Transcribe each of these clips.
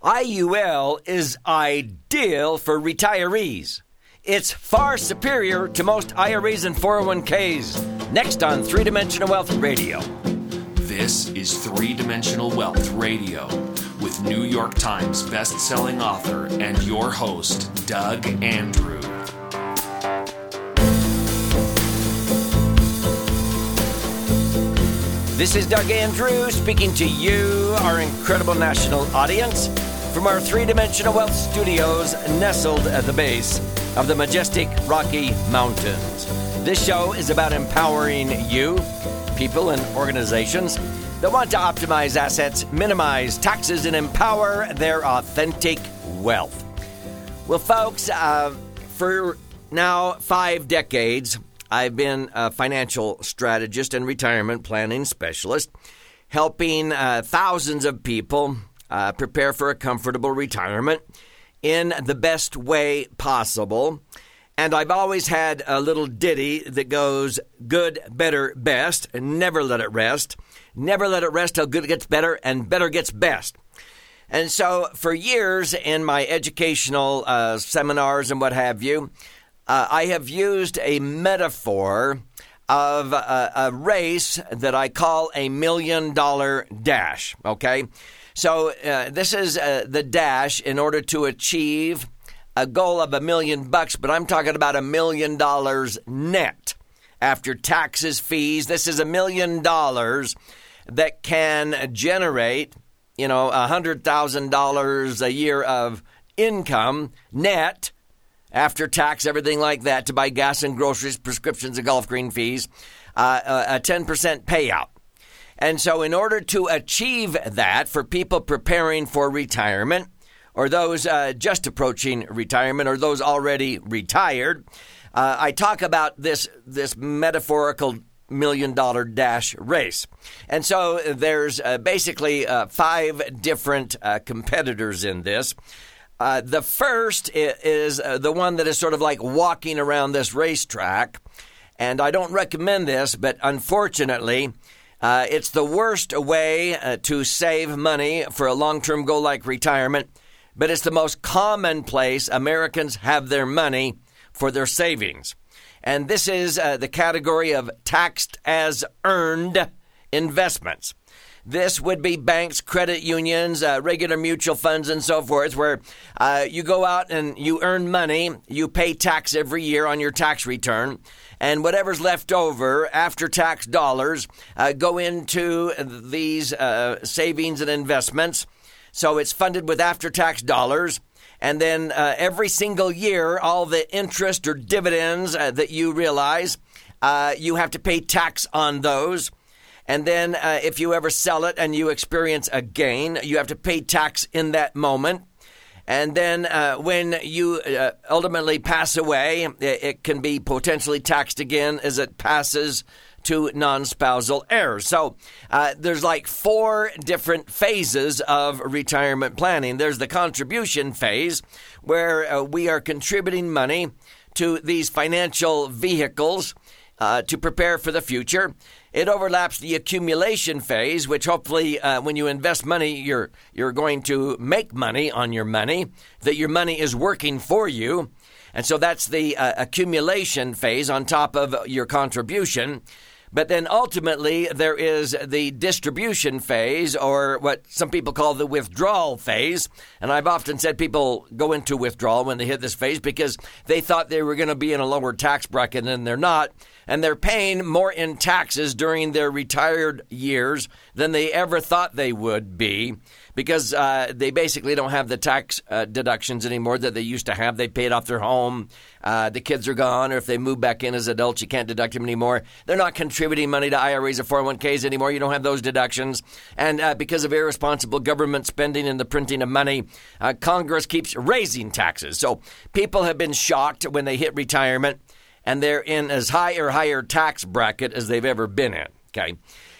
IUL is ideal for retirees. It's far superior to most IRAs and 401ks. Next on Three Dimensional Wealth Radio. This is Three Dimensional Wealth Radio with New York Times best-selling author and your host, Doug Andrew. This is Doug Andrew speaking to you, our incredible national audience, from our three-dimensional wealth studios nestled at the base of the majestic Rocky Mountains. This show is about empowering you, people and organizations that want to optimize assets, minimize taxes, and empower their authentic wealth. Well, folks, for now 5 decades, I've been a financial strategist and retirement planning specialist, helping thousands of people prepare for a comfortable retirement in the best way possible. And I've always had a little ditty that goes, good, better, best, and never let it rest. Never let it rest till good gets better and better gets best. And so for years in my educational seminars and what have you, I have used a metaphor of a race that I call a $1 million dash, okay? So this is the dash in order to achieve a goal of $1 million, but I'm talking about $1 million net after taxes, fees. This is $1 million that can generate, $100,000 a year of income net after tax, everything like that, to buy gas and groceries, prescriptions, and golf green fees, a 10% payout. And so in order to achieve that, for people preparing for retirement, or those just approaching retirement, or those already retired, I talk about this metaphorical $1 million dash race. And so there's basically 5 different competitors in this. The first is the one that is sort of like walking around this racetrack, and I don't recommend this, but unfortunately, it's the worst way to save money for a long-term goal like retirement, but it's the most common place Americans have their money for their savings. And this is the category of taxed as earned investments. This would be banks, credit unions, regular mutual funds, and so forth, where you go out and you earn money, you pay tax every year on your tax return, and whatever's left over after tax dollars go into these savings and investments. So it's funded with after-tax dollars, and then every single year, all the interest or dividends that you realize, you have to pay tax on those. And then if you ever sell it and you experience a gain, you have to pay tax in that moment. And then when you ultimately pass away, it can be potentially taxed again as it passes to non-spousal heirs. So there's like 4 different phases of retirement planning. There's the contribution phase, where we are contributing money to these financial vehicles to prepare for the future. It overlaps the accumulation phase, which hopefully when you invest money, you're going to make money on your money, that your money is working for you. And so that's the accumulation phase on top of your contribution. But then ultimately there is the distribution phase, or what some people call the withdrawal phase. And I've often said people go into withdrawal when they hit this phase because they thought they were going to be in a lower tax bracket, and they're not. And they're paying more in taxes during their retired years than they ever thought they would be, because they basically don't have the tax deductions anymore that they used to have. They paid off their home. The kids are gone, or if they move back in as adults, you can't deduct them anymore. They're not contributing money to IRAs or 401ks anymore. You don't have those deductions. And because of irresponsible government spending and the printing of money, Congress keeps raising taxes. So people have been shocked when they hit retirement, and they're in as high or higher tax bracket as they've ever been in, okay?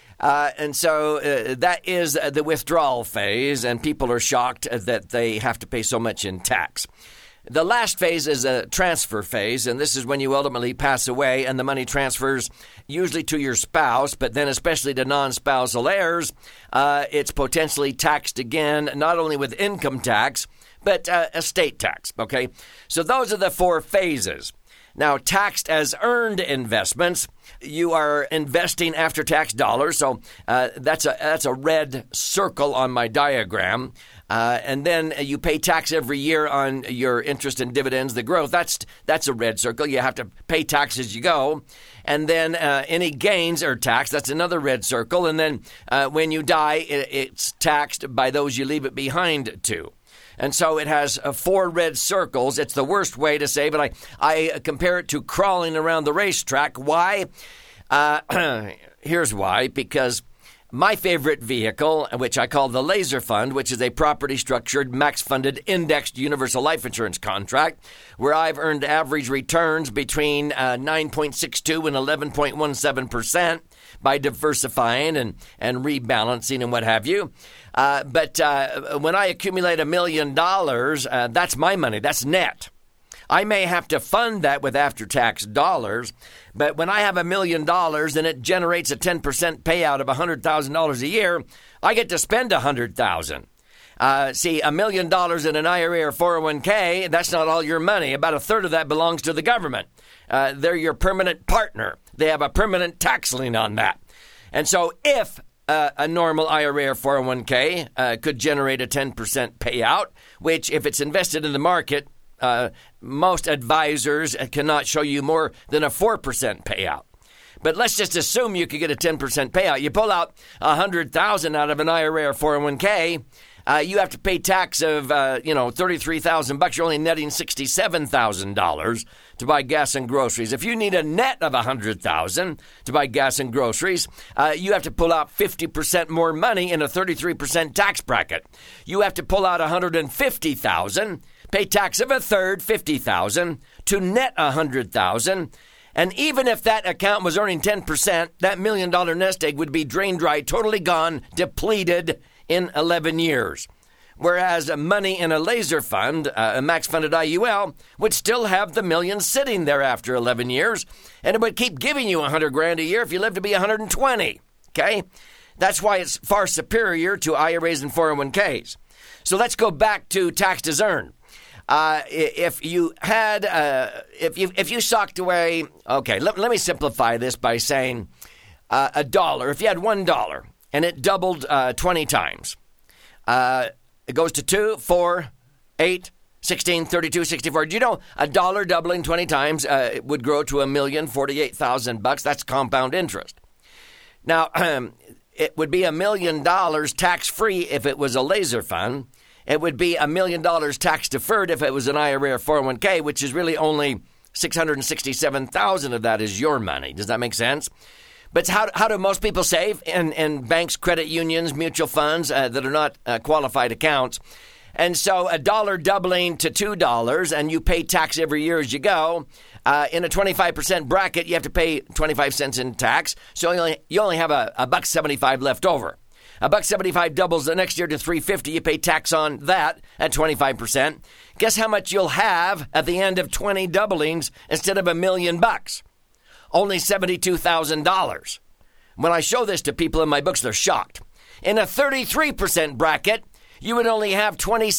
And so that is the withdrawal phase, and people are shocked that they have to pay so much in tax. The last phase is a transfer phase, and this is when you ultimately pass away and the money transfers usually to your spouse, but then especially to non-spousal heirs, it's potentially taxed again, not only with income tax, but estate tax, okay? So those are the 4 phases. Now, taxed as earned investments, you are investing after-tax dollars, so that's a red circle on my diagram. And then you pay tax every year on your interest and dividends, the growth. That's a red circle. You have to pay tax as you go. And then any gains are taxed. That's another red circle. And then when you die, it's taxed by those you leave it behind to. And so it has 4 red circles. It's the worst way to say, but I compare it to crawling around the racetrack. Why? Here's why. Because my favorite vehicle, which I call the Laser Fund, which is a property-structured, max-funded, indexed universal life insurance contract, where I've earned average returns between 9.62 and 11.17% by diversifying and rebalancing and what have you. But when I accumulate $1 million, that's my money. That's net. I may have to fund that with after-tax dollars, but when I have $1 million and it generates a 10% payout of $100,000 a year, I get to spend $100,000. See, $1 million in an IRA or 401k, that's not all your money. About a third of that belongs to the government. They're your permanent partner. They have a permanent tax lien on that. And so if a normal IRA or 401k could generate a 10% payout, which if it's invested in the market, most advisors cannot show you more than a 4% payout. But let's just assume you could get a 10% payout. You pull out $100,000 out of an IRA or 401k, you have to pay tax of $33,000. You're only netting $67,000 to buy gas and groceries. If you need a net of $100,000 to buy gas and groceries, you have to pull out 50% more money in a 33% tax bracket. You have to pull out $150,000. Pay tax of a third, $50,000, to net $100,000. And even if that account was earning 10%, that $1 million nest egg would be drained dry, totally gone, depleted in 11 years. Whereas money in a laser fund, a max-funded IUL, would still have the million sitting there after 11 years, and it would keep giving you $100,000 a year if you live to be 120. Okay? That's why it's far superior to IRAs and 401ks. So let's go back to taxed as earned. If you had, if you socked away, okay, let me simplify this by saying $1. If you had $1 and it doubled 20 times, it goes to 2, 4, 8, 16, 32, 64. Do you know $1 doubling 20 times it would grow to $1,048,000? That's compound interest. Now, it would be $1 million tax-free if it was a laser fund. It would be $1 million tax-deferred if it was an IRA or 401k, which is really only $667,000 of that is your money. Does that make sense? But how do most people save in banks, credit unions, mutual funds that are not qualified accounts? And so $1 doubling to $2, and you pay tax every year as you go. In a 25% bracket, you have to pay 25 cents in tax, so you only have a $1.75 left over. $1.75 doubles the next year to $3.50. You pay tax on that at 25%. Guess how much you'll have at the end of 20 doublings instead of $1 million? Only $72,000. When I show this to people in my books, they're shocked. In a 33% bracket, you would only have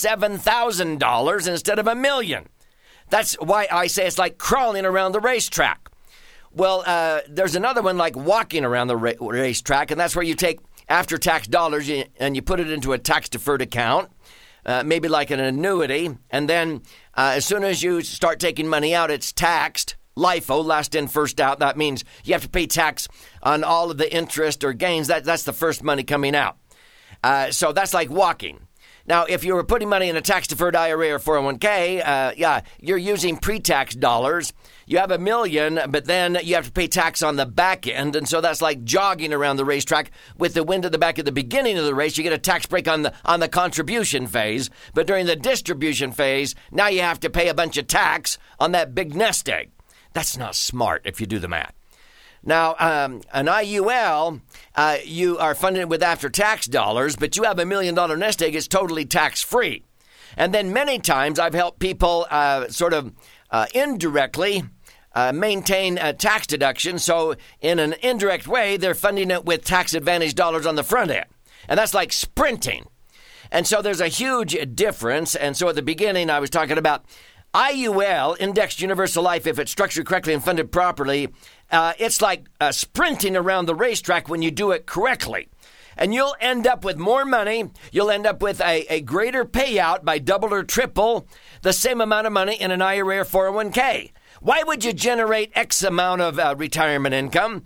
$27,000 instead of $1 million. That's why I say it's like crawling around the racetrack. Well, there's another one like walking around the racetrack, and that's where you take after-tax dollars and you put it into a tax-deferred account, maybe like an annuity, and then as soon as you start taking money out, it's taxed. LIFO, last in, first out. That means you have to pay tax on all of the interest or gains. That's the first money coming out. So that's like walking. Now, if you were putting money in a tax-deferred IRA or 401k, you're using pre-tax dollars. You have $1 million, but then you have to pay tax on the back end, and so that's like jogging around the racetrack with the wind at the back at the beginning of the race. You get a tax break on the contribution phase, but during the distribution phase, now you have to pay a bunch of tax on that big nest egg. That's not smart if you do the math. Now, an IUL, you are funded with after-tax dollars, but you have $1 million nest egg. It's totally tax-free. And then many times I've helped people indirectly maintain a tax deduction. So in an indirect way, they're funding it with tax advantage dollars on the front end. And that's like sprinting. And so there's a huge difference. And so at the beginning, I was talking about IUL, Indexed Universal Life, if it's structured correctly and funded properly. It's like sprinting around the racetrack when you do it correctly. And you'll end up with more money. You'll end up with a greater payout by double or triple the same amount of money in an IRA or 401k. Why would you generate X amount of retirement income,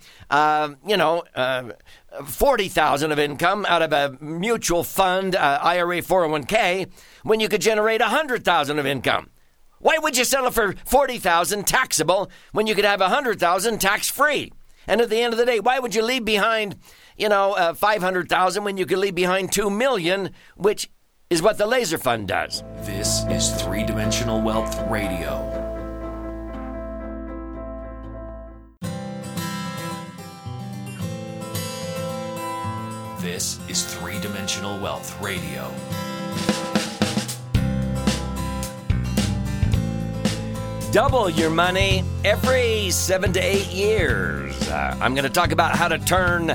$40,000 of income out of a mutual fund IRA 401k when you could generate $100,000 of income? Why would you settle for $40,000 taxable when you could have $100,000 tax-free? And at the end of the day, why would you leave behind, $500,000 when you could leave behind $2 million, which is what the Laser Fund does? This is Three-Dimensional Wealth Radio. This is Three-Dimensional Wealth Radio. Double your money every 7 to 8 years. I'm going to talk about how to turn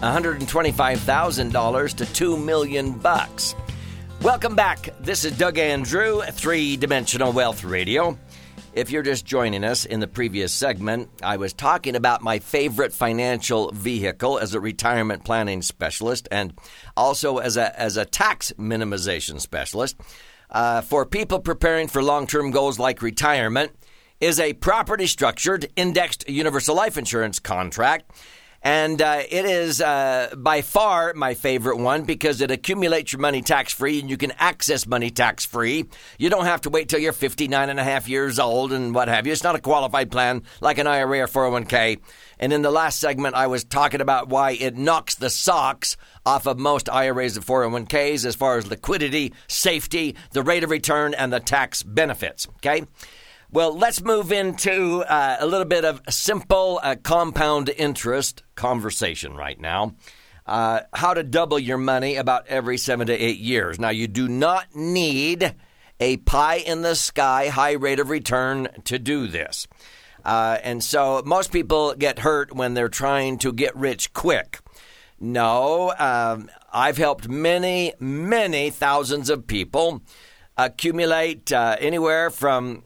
$125,000 to $2 million. Welcome back. This is Doug Andrew, Three-Dimensional Wealth Radio. If you're just joining us, in the previous segment, I was talking about my favorite financial vehicle as a retirement planning specialist and also as a tax minimization specialist. For people preparing for long-term goals like retirement, is a property-structured indexed universal life insurance contract. And it is by far my favorite one because it accumulates your money tax-free and you can access money tax-free. You don't have to wait till you're 59 and a half years old and what have you. It's not a qualified plan like an IRA or 401k. And in the last segment, I was talking about why it knocks the socks off of most IRAs and 401ks as far as liquidity, safety, the rate of return, and the tax benefits, okay? Well, let's move into a little bit of simple compound interest conversation right now. How to double your money about every 7 to 8 years. Now, you do not need a pie-in-the-sky high rate of return to do this. And so most people get hurt when they're trying to get rich quick. No, I've helped many, many thousands of people accumulate anywhere from,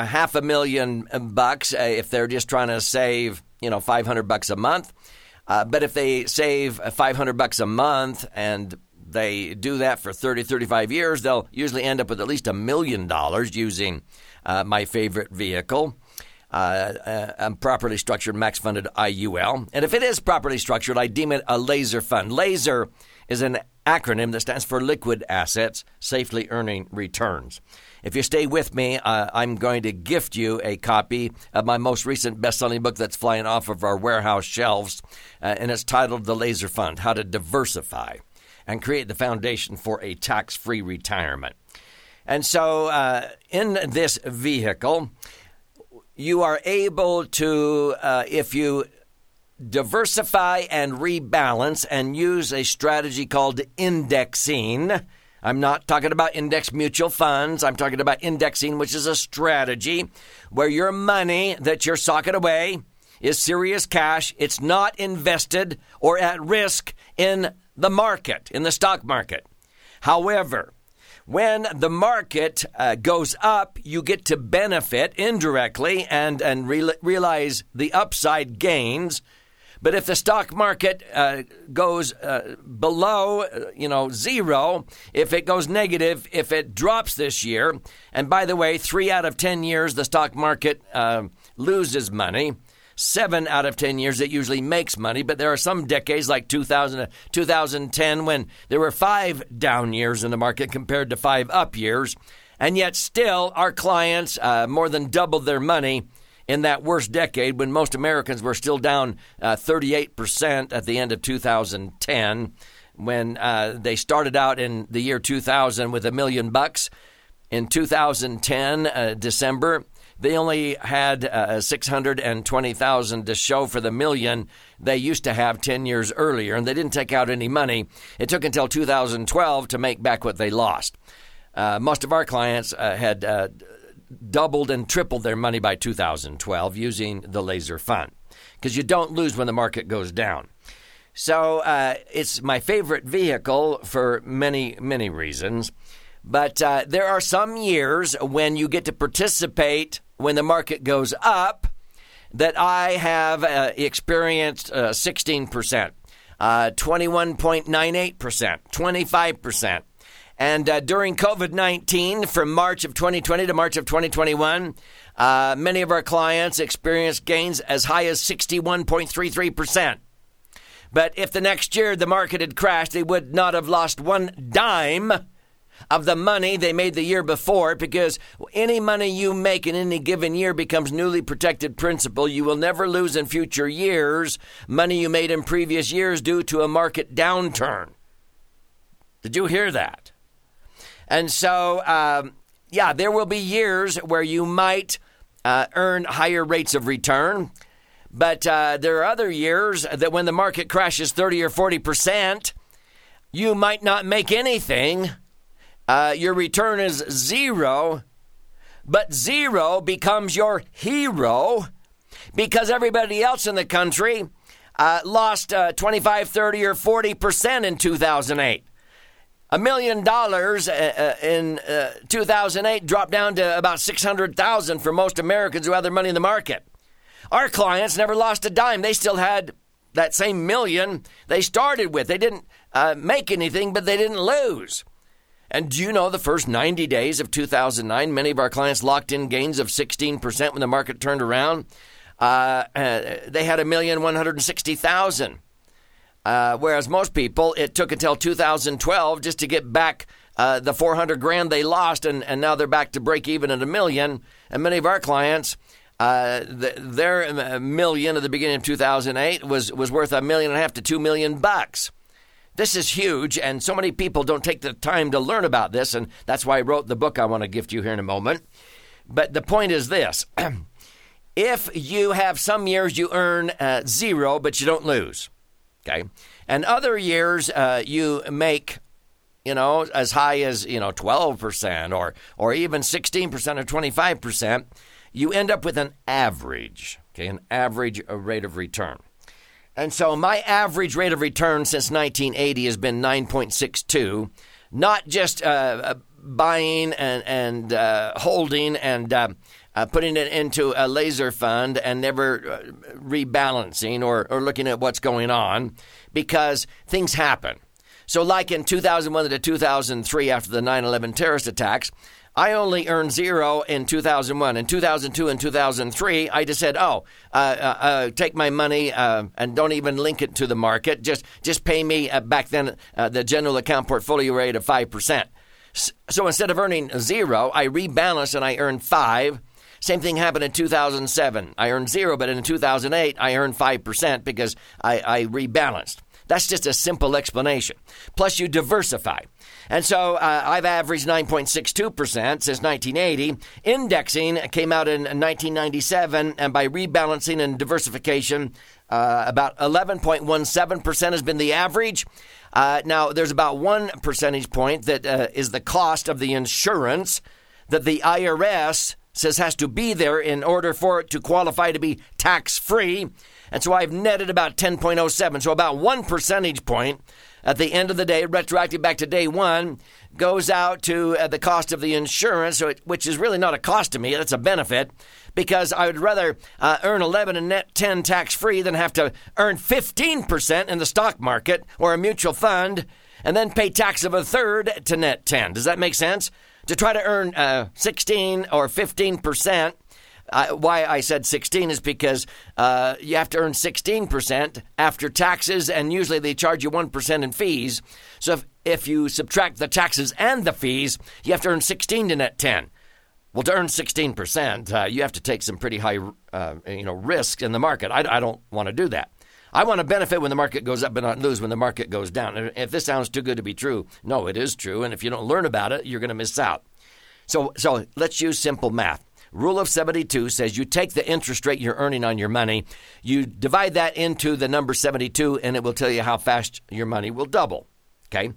$500,000 if they're just trying to save, $500 a month. But if they save $500 a month and they do that for 30, 35 years, they'll usually end up with at least $1 million using my favorite vehicle, a properly structured max funded IUL. And if it is properly structured, I deem it a laser fund. Laser is an acronym that stands for liquid assets, safely earning returns. If you stay with me, I'm going to gift you a copy of my most recent best-selling book that's flying off of our warehouse shelves, and it's titled The Laser Fund, How to Diversify and Create the Foundation for a Tax-Free Retirement. And so in this vehicle, you are able to, if you diversify and rebalance and use a strategy called indexing. I'm not talking about index mutual funds. I'm talking about indexing, which is a strategy where your money that you're socking away is serious cash. It's not invested or at risk in the market, in the stock market. However, when the market goes up, you get to benefit indirectly and realize the upside gains. But if the stock market goes below, zero, if it goes negative, if it drops this year, and by the way, 3 out of 10 years the stock market loses money. 7 out of 10 years it usually makes money, but there are some decades like 2000 to 2010 when there were 5 down years in the market compared to 5 up years, and yet still our clients more than doubled their money in that worst decade when most Americans were still down 38% at the end of 2010, when they started out in the year 2000 with $1 million. In 2010, December, they only had $620,000 to show for the million they used to have 10 years earlier, and they didn't take out any money. It took until 2012 to make back what they lost. Most of our clients had doubled and tripled their money by 2012 using the laser fund, because you don't lose when the market goes down. So it's my favorite vehicle for many, many reasons. But there are some years when you get to participate when the market goes up that I have experienced 16%, 21.98%, 25%. And during COVID-19, from March of 2020 to March of 2021, many of our clients experienced gains as high as 61.33%. But if the next year the market had crashed, they would not have lost one dime of the money they made the year before, because any money you make in any given year becomes newly protected principal. You will never lose in future years money you made in previous years due to a market downturn. Did you hear that? And so, there will be years where you might earn higher rates of return. But there are other years that when the market crashes 30 or 40%, you might not make anything. Your return is zero, but zero becomes your hero because everybody else in the country lost 25, 30, or 40% in 2008. $1 million in 2008 dropped down to about $600,000 for most Americans who had their money in the market. Our clients never lost a dime. They still had that same million they started with. They didn't make anything, but they didn't lose. And do you know the first 90 days of 2009, many of our clients locked in gains of 16% when the market turned around? They had $1,160,000. Whereas most people, it took until 2012 just to get back the $400,000 they lost, and now they're back to break even at $1 million. And many of our clients, their $1 million at the beginning of 2008 was worth $1.5 million to $2 million. This is huge, and so many people don't take the time to learn about this, and that's why I wrote the book I want to gift you here in a moment. But the point is this. If you have some years you earn zero, but you don't lose, okay? And other years you make, as high as, 12% or even 16% or 25%, you end up with an average, okay, an average rate of return. And so my average rate of return since 1980 has been 9.62, not just buying and holding and putting it into a laser fund and never rebalancing or looking at what's going on, because things happen. So like in 2001 to 2003 after the 9/11 terrorist attacks, I only earned zero in 2001. In 2002 and 2003, I just said, take my money and don't even link it to the market. Just pay me back then the general account portfolio rate of 5%. So instead of earning zero, I rebalanced and I earned 5. Same thing happened in 2007. I earned zero, but in 2008, I earned 5% because I rebalanced. That's just a simple explanation. Plus, you diversify. And so I've averaged 9.62% since 1980. Indexing came out in 1997, and by rebalancing and diversification, about 11.17% has been the average. Now, there's about 1 percentage point that is the cost of the insurance that the IRS says has to be there in order for it to qualify to be tax-free. And so I've netted about 10.07. So about 1 percentage point at the end of the day, retroactive back to day one, goes out to the cost of the insurance, which is really not a cost to me. That's a benefit, because I would rather earn 11 and net 10 tax-free than have to earn 15% in the stock market or a mutual fund and then pay tax of a third to net 10. Does that make sense? To try to earn 16 or 15%, why I said 16 is because you have to earn 16% after taxes, and usually they charge you 1% in fees. So if you subtract the taxes and the fees, you have to earn 16 to net 10. Well, to earn 16%, you have to take some pretty high risk in the market. I don't want to do that. I want to benefit when the market goes up but not lose when the market goes down. And if this sounds too good to be true, no, it is true. And if you don't learn about it, you're going to miss out. So let's use simple math. Rule of 72 says you take the interest rate you're earning on your money, you divide that into the number 72, and it will tell you how fast your money will double. Okay?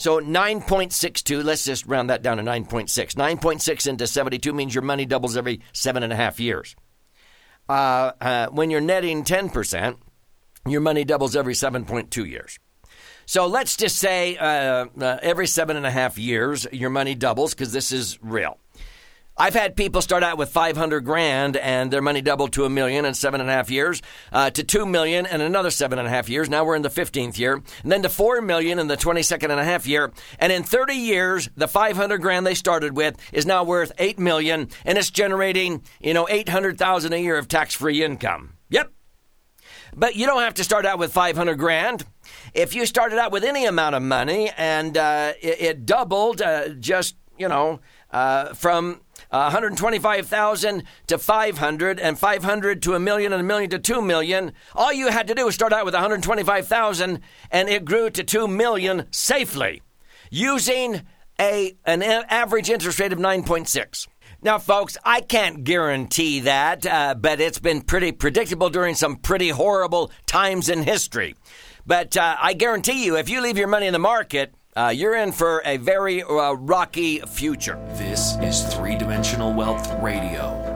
So 9.62, let's just round that down to 9.6. 9.6 into 72 means your money doubles every 7.5 years. When you're netting 10%, your money doubles every 7.2 years. So let's just say every 7.5 years, your money doubles, because this is real. I've had people start out with $500,000 and their money doubled to $1 million in 7.5 years, to $2 million in another 7.5 years. Now we're in the 15th year, and then to $4 million in the 22.5 year. And in 30 years, the $500,000 they started with is now worth $8 million, and it's generating, $800,000 a year of tax-free income. Yep. But you don't have to start out with $500,000. If you started out with any amount of money and it doubled, from 125,000 to 500, and 500 to $1 million, and $1 million to $2 million. All you had to do was start out with 125,000, and it grew to $2 million safely, using an average interest rate of 9.6. Now, folks, I can't guarantee that, but it's been pretty predictable during some pretty horrible times in history. But I guarantee you, if you leave your money in the market, you're in for a very rocky future. This is Three Dimensional Wealth Radio